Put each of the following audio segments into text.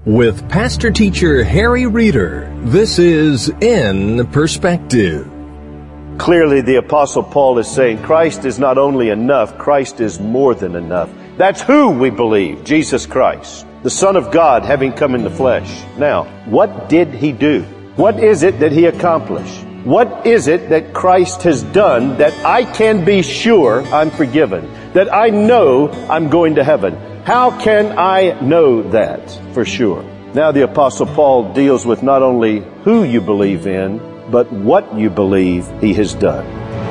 With Pastor Teacher Harry Reeder, this is In Perspective. Clearly, the Apostle Paul is saying Christ is not only enough, Christ is more than enough. That's who we believe, Jesus Christ, the Son of God, having come in the flesh. Now, what did He do? What is it that He accomplished? What is it that Christ has done that I can be sure I'm forgiven, that I know I'm going to heaven? How can I know that for sure? Now the Apostle Paul deals with not only who you believe in, but what you believe He has done.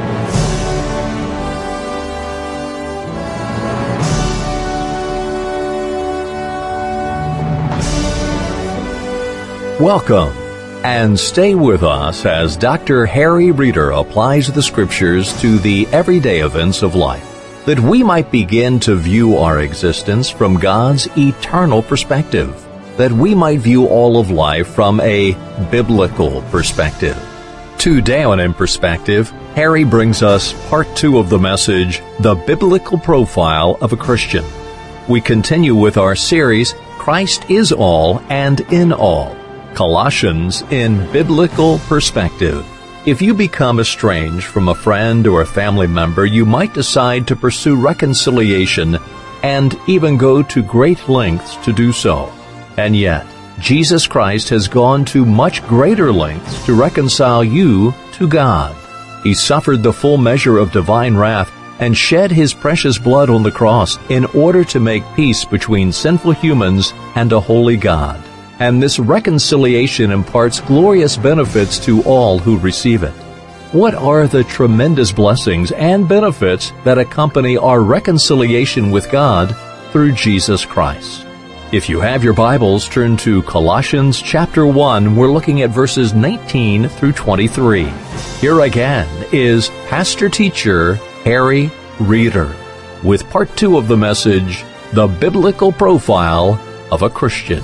Welcome, and stay with us as Dr. Harry Reeder applies the Scriptures to the everyday events of life, that we might begin to view our existence from God's eternal perspective, that we might view all of life from a biblical perspective. Today on In Perspective, Harry brings us part 2 of the message, The Biblical Profile of a Christian. We continue with our series, Christ is All and in All, Colossians in Biblical Perspective. If you become estranged from a friend or a family member, you might decide to pursue reconciliation and even go to great lengths to do so. And yet, Jesus Christ has gone to much greater lengths to reconcile you to God. He suffered the full measure of divine wrath and shed His precious blood on the cross in order to make peace between sinful humans and a holy God. And this reconciliation imparts glorious benefits to all who receive it. What are the tremendous blessings and benefits that accompany our reconciliation with God through Jesus Christ? If you have your Bibles, turn to Colossians chapter 1. We're looking at verses 19 through 23. Here again is Pastor Teacher Harry Reeder with part 2 of the message, The Biblical Profile of a Christian.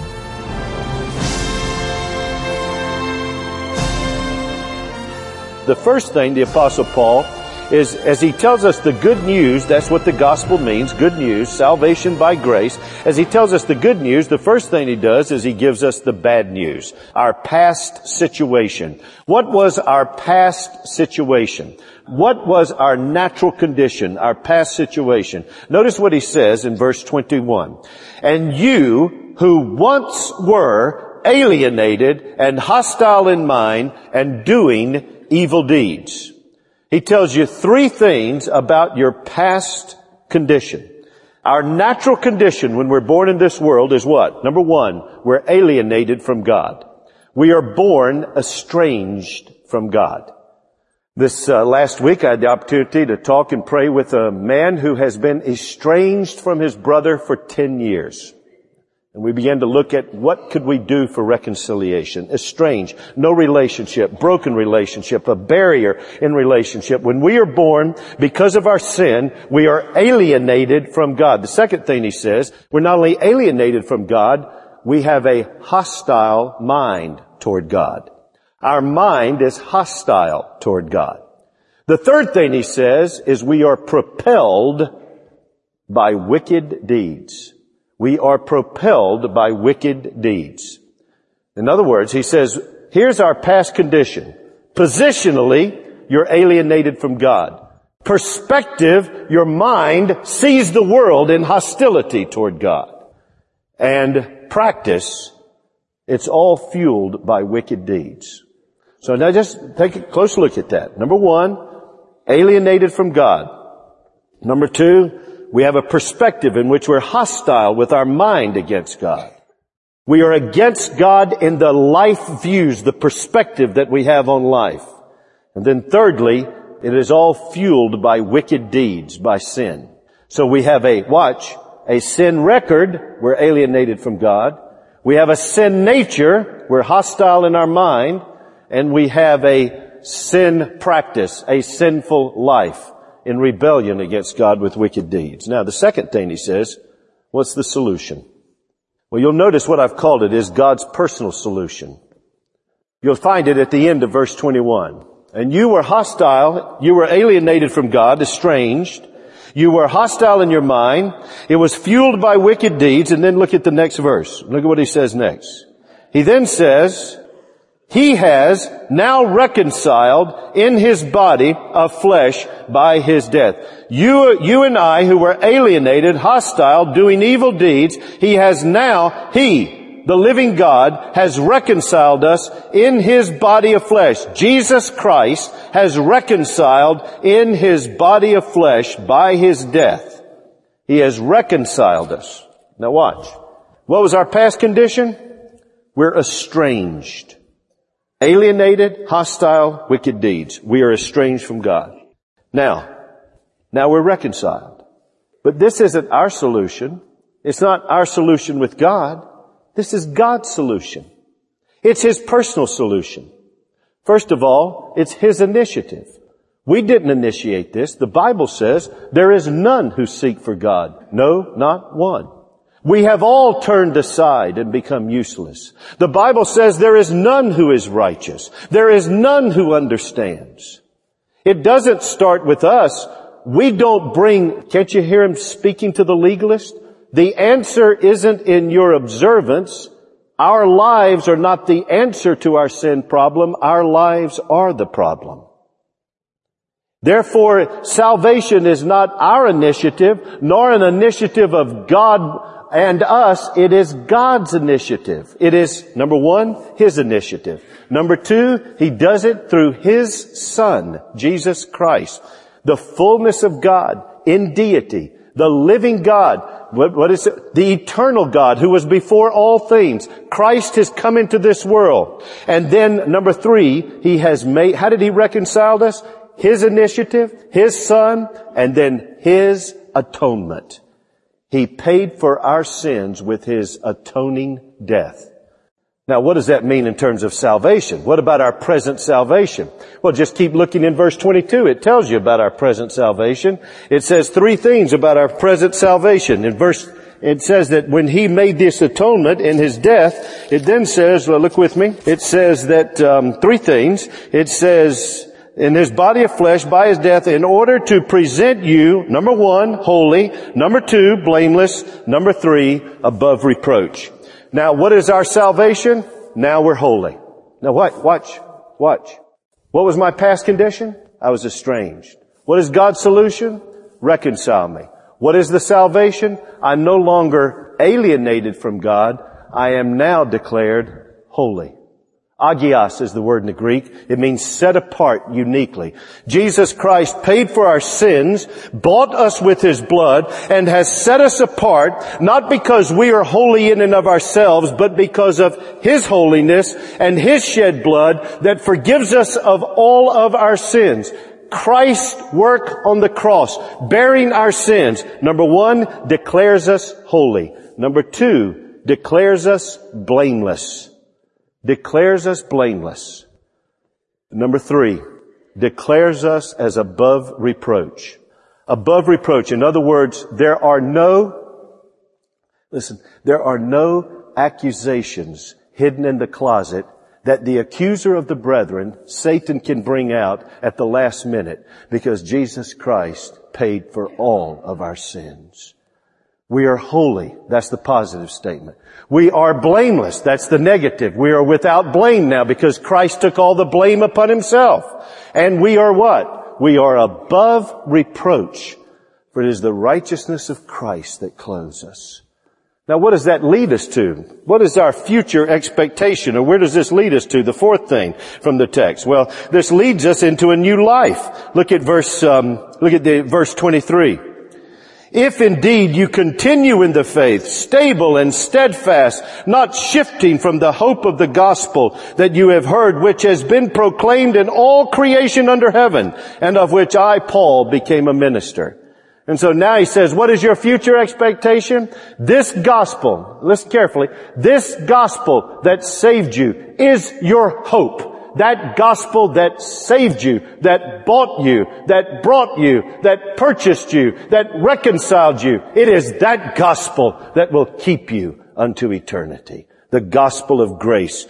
The first thing the Apostle Paul is, as he tells us the good news, that's what the gospel means, good news, salvation by grace. As he tells us the good news, the first thing he does is he gives us the bad news, our past situation. What was our past situation? What was our natural condition, our past situation? Notice what he says in verse 21. And you who once were alienated and hostile in mind and doing evil deeds. He tells you 3 things about your past condition. Our natural condition when we're born in this world is what? Number 1, we're alienated from God. We are born estranged from God. This last week I had the opportunity to talk and pray with a man who has been estranged from his brother for 10 years. And we began to look at what could we do for reconciliation. Estranged, no relationship, broken relationship, a barrier in relationship. When we are born, because of our sin, we are alienated from God. The second thing he says, we're not only alienated from God, we have a hostile mind toward God. Our mind is hostile toward God. The third thing he says is we are propelled by wicked deeds. We are propelled by wicked deeds. In other words, he says, here's our past condition. Positionally, you're alienated from God. Perspective, your mind sees the world in hostility toward God. And practice, it's all fueled by wicked deeds. So now just take a close look at that. Number 1, alienated from God. Number 2, we have a perspective in which we're hostile with our mind against God. We are against God in the life views, the perspective that we have on life. And then thirdly, it is all fueled by wicked deeds, by sin. So we have a sin record, we're alienated from God. We have a sin nature, we're hostile in our mind. And we have a sin practice, a sinful life, in rebellion against God with wicked deeds. Now, the second thing he says, what's the solution? Well, you'll notice what I've called it is God's personal solution. You'll find it at the end of verse 21. And you were hostile, you were alienated from God, estranged. You were hostile in your mind. It was fueled by wicked deeds. And then look at the next verse. Look at what he says next. He then says, He has now reconciled in His body of flesh by His death. You and I who were alienated, hostile, doing evil deeds, He, the living God, has reconciled us in His body of flesh. Jesus Christ has reconciled in His body of flesh by His death. He has reconciled us. Now watch. What was our past condition? We're estranged. Alienated, hostile, wicked deeds. We are estranged from God. Now we're reconciled. But this isn't our solution. It's not our solution with God. This is God's solution. It's His personal solution. First of all, it's His initiative. We didn't initiate this. The Bible says there is none who seek for God. No, not one. We have all turned aside and become useless. The Bible says there is none who is righteous. There is none who understands. It doesn't start with us. We don't bring, can't you hear him speaking to the legalist? The answer isn't in your observance. Our lives are not the answer to our sin problem. Our lives are the problem. Therefore, salvation is not our initiative, nor an initiative of God and us. It is God's initiative. It is, number one, His initiative. Number two, He does it through His Son, Jesus Christ, the fullness of God in deity, the living God. What is it? The eternal God who was before all things. Christ has come into this world. And then number three, He has made, how did He reconcile us? His initiative, His Son, and then His atonement. He paid for our sins with His atoning death. Now, what does that mean in terms of salvation? What about our present salvation? Well, just keep looking in verse 22. It tells you about our present salvation. It says three things about our present salvation. It says that when He made this atonement in His death, it then says, well, look with me. It says that three things. It says, in His body of flesh by His death, in order to present you, number one, holy, number two, blameless, number three, above reproach. Now, what is our salvation? Now we're holy. Now watch. What was my past condition? I was estranged. What is God's solution? Reconcile me. What is the salvation? I'm no longer alienated from God. I am now declared holy. Agios is the word in the Greek. It means set apart uniquely. Jesus Christ paid for our sins, bought us with His blood, and has set us apart, not because we are holy in and of ourselves, but because of His holiness and His shed blood that forgives us of all of our sins. Christ's work on the cross, bearing our sins, number one, declares us holy. Number two, declares us blameless. Declares us blameless. Number three, declares us as above reproach. Above reproach. In other words, there are no accusations hidden in the closet that the accuser of the brethren, Satan, can bring out at the last minute, because Jesus Christ paid for all of our sins. We are holy. That's the positive statement. We are blameless. That's the negative. We are without blame now because Christ took all the blame upon Himself. And we are what? We are above reproach. For it is the righteousness of Christ that clothes us. Now, what does that lead us to? What is our future expectation, or where does this lead us to? The fourth thing from the text. Well, this leads us into a new life. Look at verse 23. If indeed you continue in the faith, stable and steadfast, not shifting from the hope of the gospel that you have heard, which has been proclaimed in all creation under heaven, and of which I, Paul, became a minister. And so now he says, what is your future expectation? This gospel, listen carefully, this gospel that saved you is your hope. That gospel that saved you, that bought you, that brought you, that purchased you, that reconciled you. It is that gospel that will keep you unto eternity. The gospel of grace.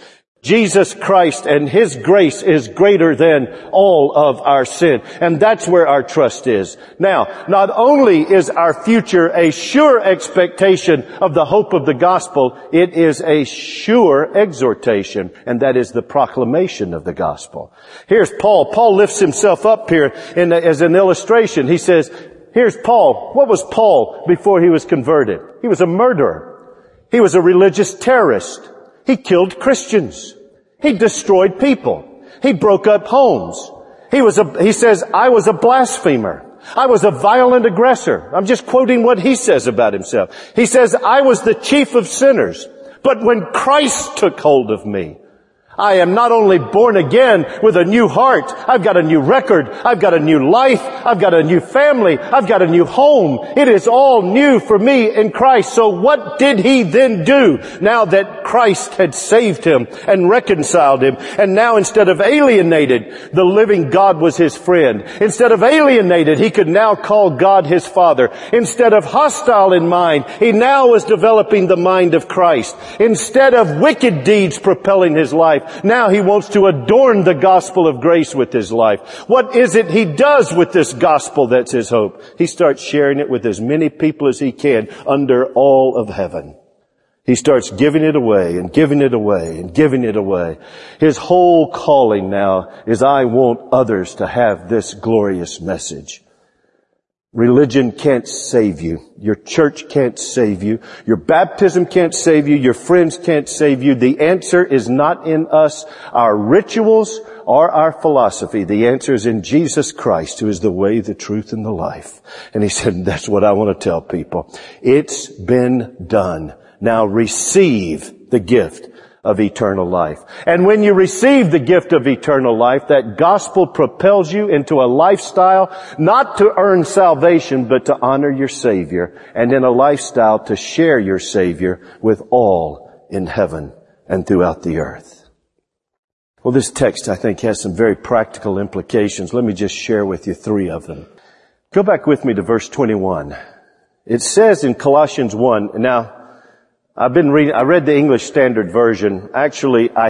Jesus Christ and His grace is greater than all of our sin. And that's where our trust is. Now, not only is our future a sure expectation of the hope of the gospel, it is a sure exhortation, and that is the proclamation of the gospel. Here's Paul. Paul lifts himself up here as an illustration. He says, here's Paul. What was Paul before he was converted? He was a murderer. He was a religious terrorist. He killed Christians. He destroyed people. He broke up homes. He says, I was a blasphemer. I was a violent aggressor. I'm just quoting what he says about himself. He says, I was the chief of sinners. But when Christ took hold of me, I am not only born again with a new heart, I've got a new record, I've got a new life, I've got a new family, I've got a new home. It is all new for me in Christ. So what did he then do now that Christ had saved him and reconciled him? And now instead of alienated, the living God was his friend. Instead of alienated, he could now call God his Father. Instead of hostile in mind, he now was developing the mind of Christ. Instead of wicked deeds propelling his life, now he wants to adorn the gospel of grace with his life. What is it he does with this gospel that's his hope? He starts sharing it with as many people as he can under all of heaven. He starts giving it away and giving it away and giving it away. His whole calling now is, I want others to have this glorious message. Religion can't save you. Your church can't save you. Your baptism can't save you. Your friends can't save you. The answer is not in us, our rituals, or our philosophy. The answer is in Jesus Christ, who is the way, the truth, and the life. And he said, that's what I want to tell people. It's been done. Now receive the gift of eternal life. And when you receive the gift of eternal life, that gospel propels you into a lifestyle not to earn salvation, but to honor your Savior, and in a lifestyle to share your Savior with all in heaven and throughout the earth. Well, this text, I think, has some very practical implications. Let me just share with you 3 of them. Go back with me to verse 21. It says in Colossians 1, now, I read the English Standard Version. Actually, I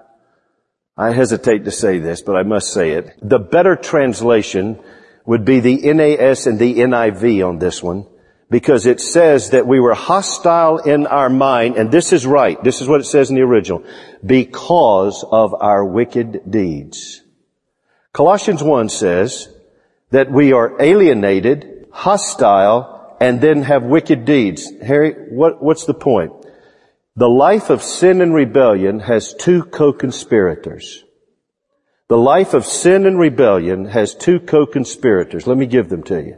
hesitate to say this, but I must say it. The better translation would be the NAS and the NIV on this one, because it says that we were hostile in our mind, and this is right. This is what it says in the original. Because of our wicked deeds. Colossians 1 says that we are alienated, hostile, and then have wicked deeds. Harry, what's the point? The life of sin and rebellion has 2 co-conspirators. The life of sin and rebellion has 2 co-conspirators. Let me give them to you.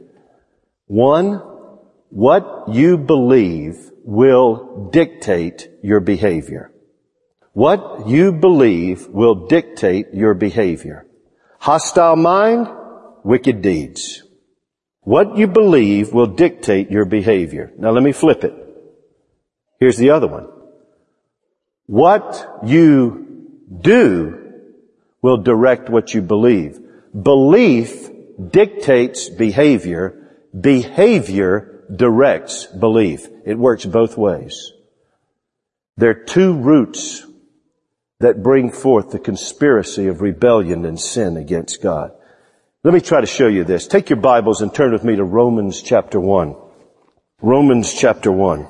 1, what you believe will dictate your behavior. What you believe will dictate your behavior. Hostile mind, wicked deeds. What you believe will dictate your behavior. Now let me flip it. Here's the other one. What you do will direct what you believe. Belief dictates behavior. Behavior directs belief. It works both ways. There are 2 roots that bring forth the conspiracy of rebellion and sin against God. Let me try to show you this. Take your Bibles and turn with me to Romans chapter 1. Romans chapter 1.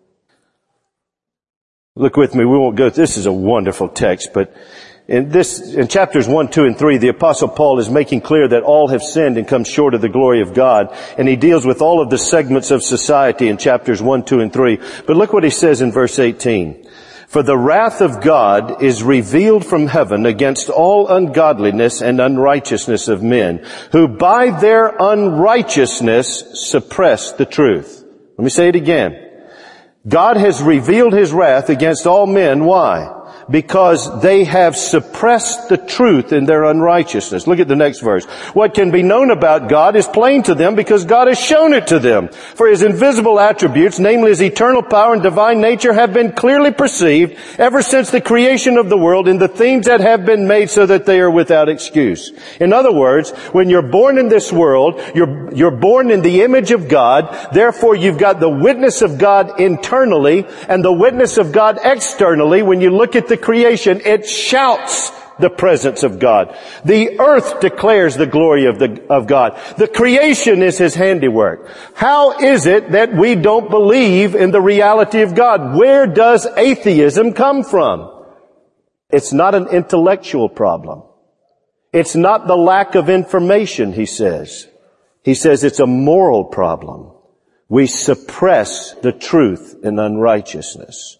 Look with me. We won't go. This is a wonderful text, but in chapters 1, 2, and 3, the Apostle Paul is making clear that all have sinned and come short of the glory of God. And he deals with all of the segments of society in chapters 1, 2, and 3. But look what he says in verse 18. For the wrath of God is revealed from heaven against all ungodliness and unrighteousness of men, who by their unrighteousness suppress the truth. Let me say it again. God has revealed his wrath against all men. Why? Because they have suppressed the truth in their unrighteousness. Look at the next verse. What can be known about God is plain to them because God has shown it to them. For his invisible attributes, namely his eternal power and divine nature, have been clearly perceived ever since the creation of the world in the things that have been made, so that they are without excuse. In other words, when you're born in this world, you're born in the image of God. Therefore, you've got the witness of God internally and the witness of God externally. When you look at at the creation, it shouts the presence of God. The earth declares the glory of God. The creation is His handiwork. How is it that we don't believe in the reality of God? Where does atheism come from? It's not an intellectual problem. It's not the lack of information, he says. He says it's a moral problem. We suppress the truth in unrighteousness.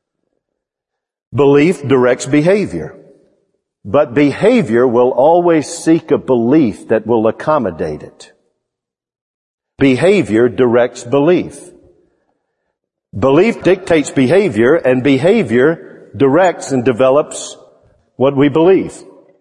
Belief directs behavior. But behavior will always seek a belief that will accommodate it. Behavior directs belief. Belief dictates behavior, and behavior directs and develops what we believe.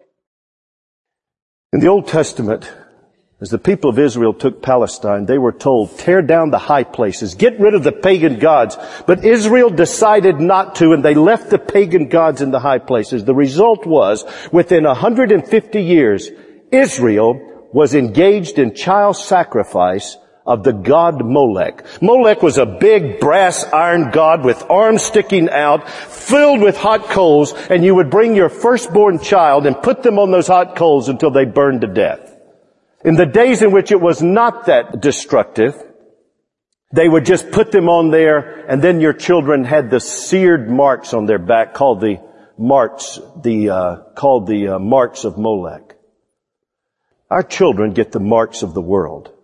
In the Old Testament, as the people of Israel took Palestine, they were told, tear down the high places, get rid of the pagan gods. But Israel decided not to, and they left the pagan gods in the high places. The result was, within 150 years, Israel was engaged in child sacrifice of the god Molech. Molech was a big brass iron god with arms sticking out, filled with hot coals, and you would bring your firstborn child and put them on those hot coals until they burned to death. In the days in which it was not that destructive, they would just put them on there, and then your children had the seared marks on their back called the marks of Molech. Our children get the marks of the world.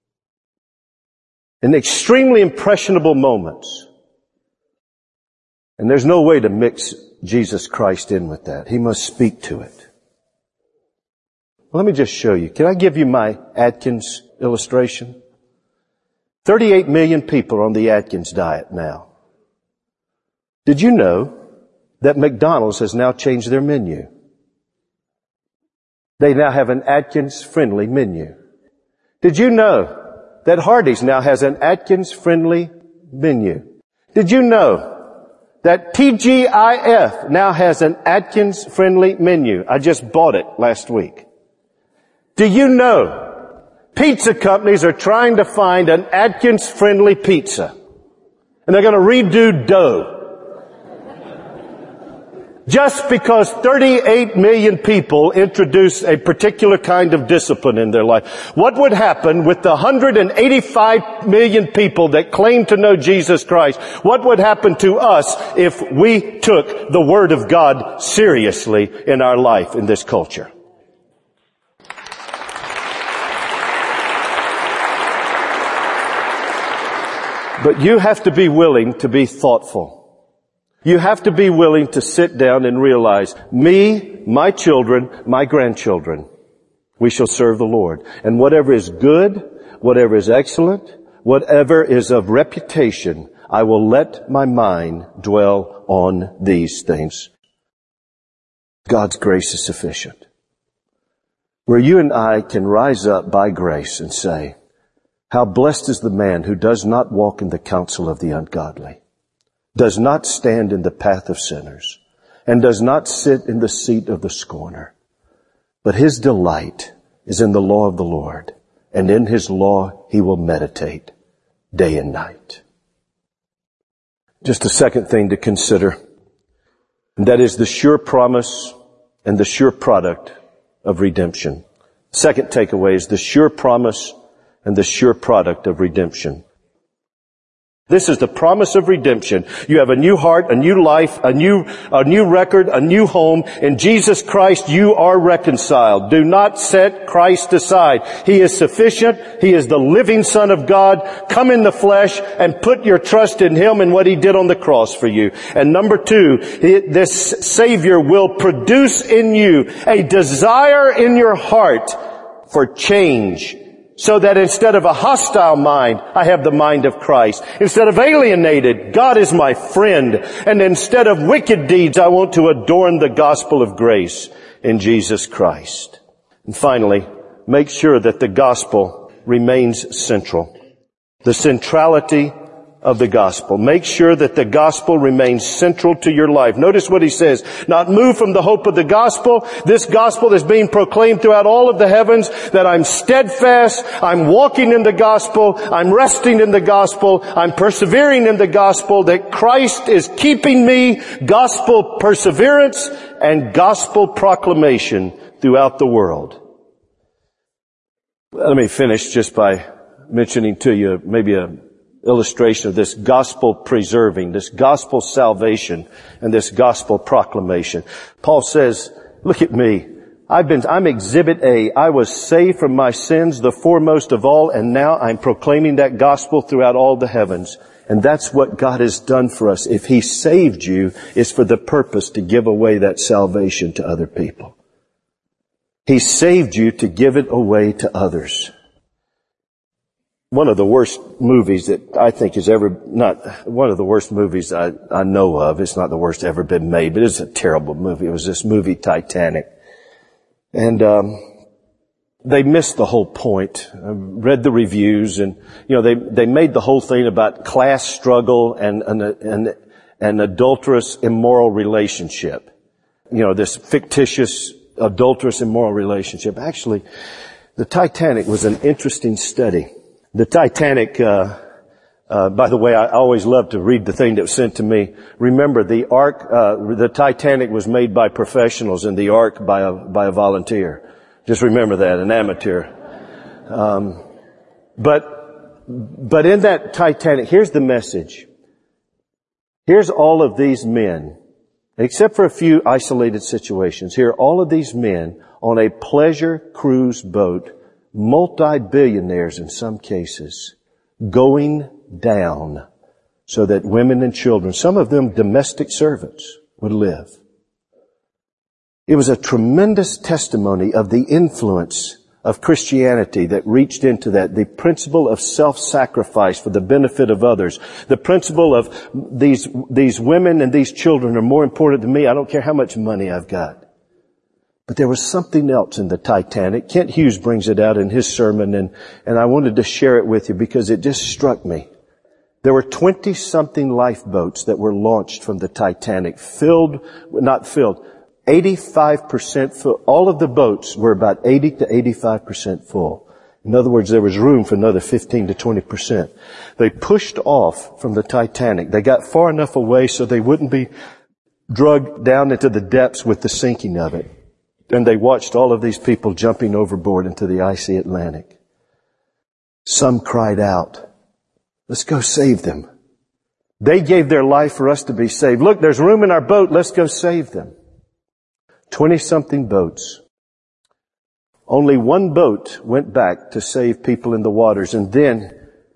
In extremely impressionable moments. And there's no way to mix Jesus Christ in with that. He must speak to it. Let me just show you. Can I give you my Atkins illustration? 38 million people are on the Atkins diet now. Did you know that McDonald's has now changed their menu? They now have an Atkins-friendly menu. Did you know that Hardee's now has an Atkins-friendly menu? Did you know that TGIF now has an Atkins-friendly menu? I just bought it last week. Do you know pizza companies are trying to find an Atkins-friendly pizza? And they're going to redo dough. Just because 38 million people introduce a particular kind of discipline in their life. What would happen with the 185 million people that claim to know Jesus Christ? What would happen to us if we took the Word of God seriously in our life in this culture? But you have to be willing to be thoughtful. You have to be willing to sit down and realize, me, my children, my grandchildren, we shall serve the Lord. And whatever is good, whatever is excellent, whatever is of reputation, I will let my mind dwell on these things. God's grace is sufficient. Where you and I can rise up by grace and say, how blessed is the man who does not walk in the counsel of the ungodly, does not stand in the path of sinners, and does not sit in the seat of the scorner. But his delight is in the law of the Lord, and in his law he will meditate day and night. Just a second thing to consider, and that is the sure promise and the sure product of redemption. Second takeaway is the sure promise and the sure product of redemption. This is the promise of redemption. You have a new heart, a new life, a new record, a new home. In Jesus Christ, you are reconciled. Do not set Christ aside. He is sufficient. He is the living Son of God. Come in the flesh and put your trust in Him and what He did on the cross for you. And number two, this Savior will produce in you a desire in your heart for change. So that instead of a hostile mind, I have the mind of Christ. Instead of alienated, God is my friend. And instead of wicked deeds, I want to adorn the gospel of grace in Jesus Christ. And finally, make sure that the gospel remains central. The centrality of the gospel. Make sure that the gospel remains central to your life. Notice what he says. Not move from the hope of the gospel. This gospel is being proclaimed throughout all of the heavens, that I'm steadfast, I'm walking in the gospel, I'm resting in the gospel, I'm persevering in the gospel, that Christ is keeping me, gospel perseverance and gospel proclamation throughout the world. Let me finish just by mentioning to you maybe an illustration of this gospel preserving, this gospel salvation, and this gospel proclamation. Paul says, look at me. I'm exhibit A. I was saved from my sins, the foremost of all, and now I'm proclaiming that gospel throughout all the heavens. And that's what God has done for us. If He saved you, it's for the purpose to give away that salvation to other people. He saved you to give it away to others. One of the worst movies that I think is not one of the worst movies I know of. It's not the worst ever been made, but it's a terrible movie. It was this movie Titanic. And, they missed the whole point. I read the reviews and, they made the whole thing about class struggle and an adulterous, immoral relationship. This fictitious, adulterous, immoral relationship. Actually, the Titanic was an interesting study. The Titanic, by the way, I always love to read the thing that was sent to me. Remember, the Titanic was made by professionals and the Ark by a volunteer. Just remember that, an amateur. But in that Titanic, here's the message. Here's all of these men, except for a few isolated situations. Here are all of these men on a pleasure cruise boat, multi-billionaires in some cases, going down so that women and children, some of them domestic servants, would live. It was a tremendous testimony of the influence of Christianity that reached into that, the principle of self-sacrifice for the benefit of others, the principle of these women and these children are more important to me. I don't care how much money I've got. But there was something else in the Titanic. Kent Hughes brings it out in his sermon, and I wanted to share it with you because it just struck me. There were 20-something lifeboats that were launched from the Titanic, 85% full. All of the boats were about 80 to 85% full. In other words, there was room for another 15 to 20%. They pushed off from the Titanic. They got far enough away so they wouldn't be dragged down into the depths with the sinking of it. And they watched all of these people jumping overboard into the icy Atlantic. Some cried out, let's go save them. They gave their life for us to be saved. Look, there's room in our boat. Let's go save them. 20-something boats. Only one boat went back to save people in the waters. And then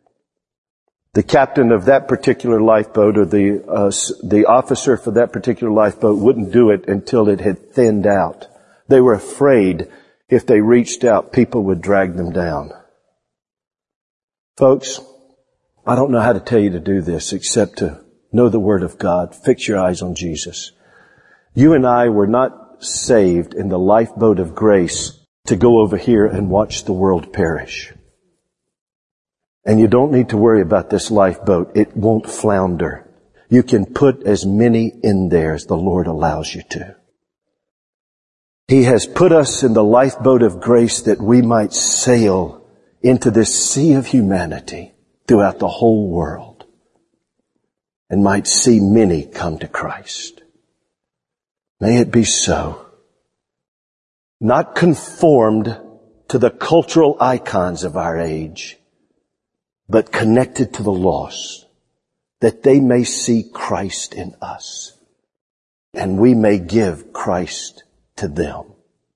the captain of that particular lifeboat or the officer for that particular lifeboat wouldn't do it until it had thinned out. They were afraid if they reached out, people would drag them down. Folks, I don't know how to tell you to do this except to know the Word of God. Fix your eyes on Jesus. You and I were not saved in the lifeboat of grace to go over here and watch the world perish. And you don't need to worry about this lifeboat. It won't flounder. You can put as many in there as the Lord allows you to. He has put us in the lifeboat of grace that we might sail into this sea of humanity throughout the whole world and might see many come to Christ. May it be so. Not conformed to the cultural icons of our age, but connected to the lost, that they may see Christ in us, and we may give Christ to them.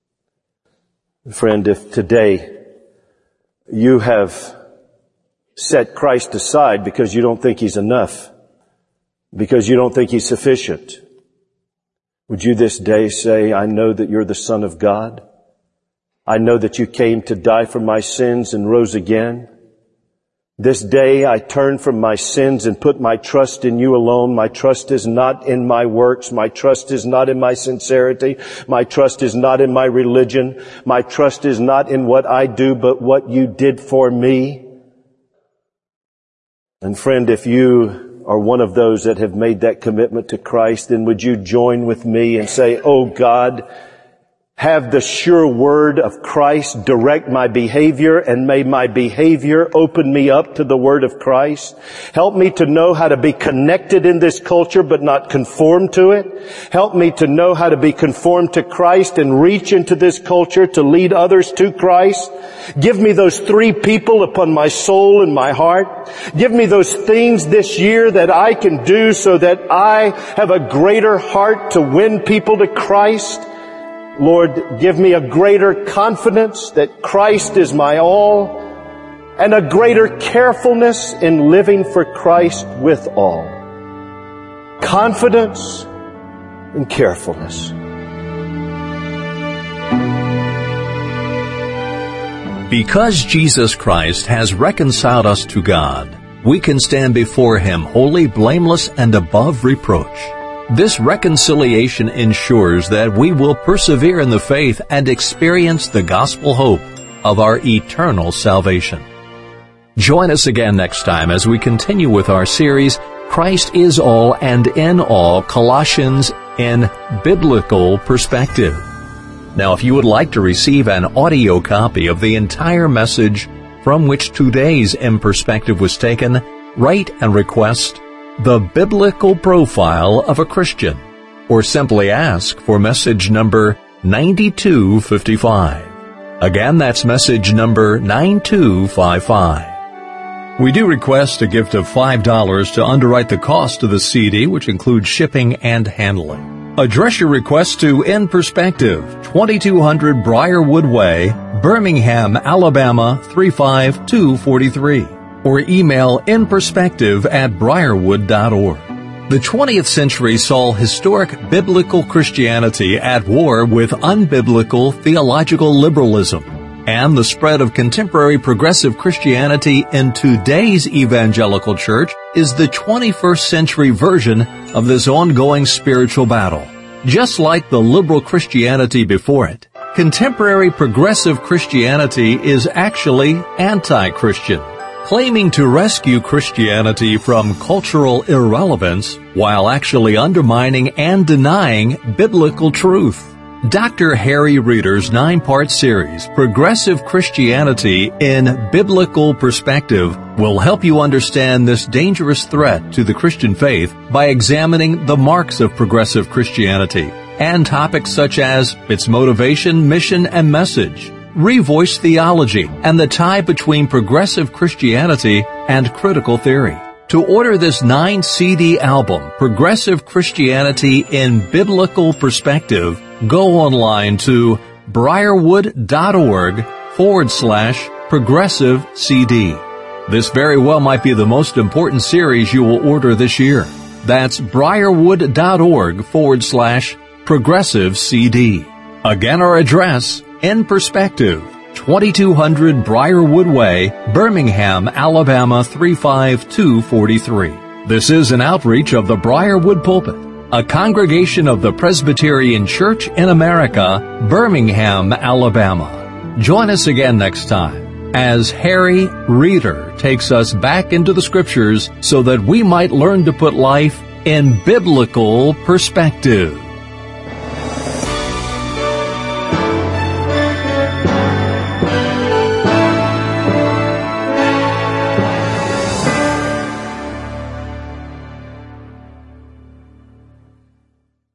Friend, if today you have set Christ aside because you don't think He's enough, because you don't think He's sufficient, would you this day say, I know that you're the Son of God. I know that you came to die for my sins and rose again. This day I turn from my sins and put my trust in you alone. My trust is not in my works. My trust is not in my sincerity. My trust is not in my religion. My trust is not in what I do, but what you did for me. And friend, if you are one of those that have made that commitment to Christ, then would you join with me and say, "Oh God, have the sure word of Christ direct my behavior, and may my behavior open me up to the word of Christ. Help me to know how to be connected in this culture but not conform to it. Help me to know how to be conformed to Christ and reach into this culture to lead others to Christ. Give me those 3 people upon my soul and my heart. Give me those things this year that I can do so that I have a greater heart to win people to Christ. Lord, give me a greater confidence that Christ is my all, and a greater carefulness in living for Christ with all. Confidence and carefulness. Because Jesus Christ has reconciled us to God, we can stand before Him holy, blameless, and above reproach. This reconciliation ensures that we will persevere in the faith and experience the gospel hope of our eternal salvation. Join us again next time as we continue with our series, Christ is All and in All, Colossians in Biblical Perspective. Now, if you would like to receive an audio copy of the entire message from which today's In Perspective was taken, write and request The Biblical Profile of a Christian, or simply ask for message number 9255. Again, that's message number 9255. We do request a gift of $5 to underwrite the cost of the CD, which includes shipping and handling. Address your request to In Perspective, 2200 Briarwood Way, Birmingham, Alabama 35243. Or email inperspective@briarwood.org. The 20th century saw historic biblical Christianity at war with unbiblical theological liberalism, and the spread of contemporary progressive Christianity in today's evangelical church is the 21st century version of this ongoing spiritual battle. Just like the liberal Christianity before it, contemporary progressive Christianity is actually anti-Christian, claiming to rescue Christianity from cultural irrelevance while actually undermining and denying biblical truth. Dr. Harry Reeder's 9-part series, Progressive Christianity in Biblical Perspective, will help you understand this dangerous threat to the Christian faith by examining the marks of progressive Christianity and topics such as its motivation, mission, and message, revoice theology, and the tie between progressive Christianity and critical theory. To order this 9-CD album, Progressive Christianity in Biblical Perspective, go online to briarwood.org/progressive CD. This very well might be the most important series you will order this year. That's briarwood.org/progressive CD. Again, our address, In Perspective, 2200 Briarwood Way, Birmingham, Alabama 35243. This is an outreach of the Briarwood Pulpit, a congregation of the Presbyterian Church in America, Birmingham, Alabama. Join us again next time as Harry Reeder takes us back into the Scriptures so that we might learn to put life in biblical perspective.